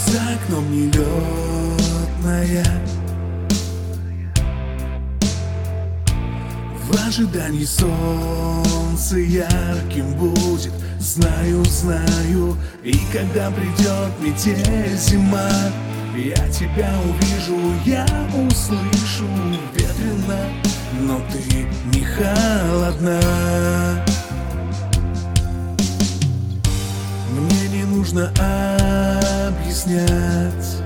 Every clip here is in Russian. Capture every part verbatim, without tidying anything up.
За окном нелетная, в ожидании солнце ярким будет. Знаю, знаю, и когда придет метель, зима, я тебя увижу, я услышу. Ветрено, но ты не холодна. Мне не нужно объяснять,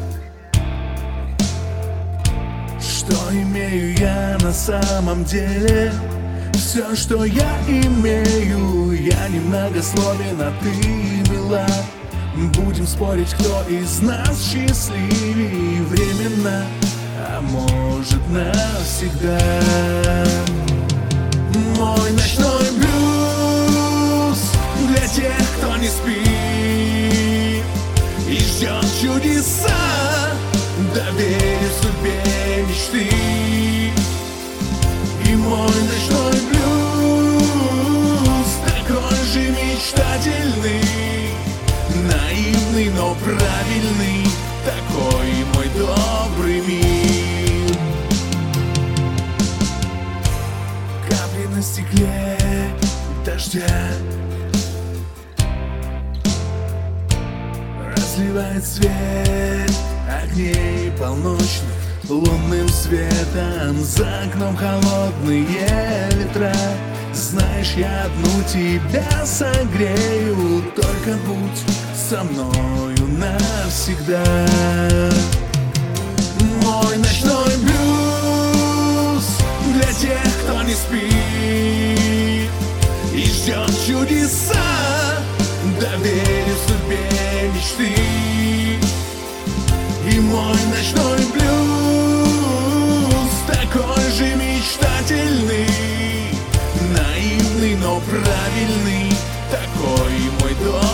что имею я на самом деле. Все, что я имею, я немногословен, а ты мила. Будем спорить, кто из нас счастливее временно, а может навсегда. Мой ночной блюз для тех, кто не спит и ждет чудеса, доверие судьбе мечты. И мой ночной блюз такой же мечтательный, наивный, но правильный, такой мой добрый мир. Капли на стекле дождя разливает свет огней полночных лунным светом. За окном холодные ветра. Знаешь, я одну тебя согрею, только будь со мною навсегда. Мой ночной блюз для тех, кто не спит и ждет чудеса, доверие судьбе мечты. И мой ночной блюз такой же мечтательный, наивный, но правильный, такой мой дом.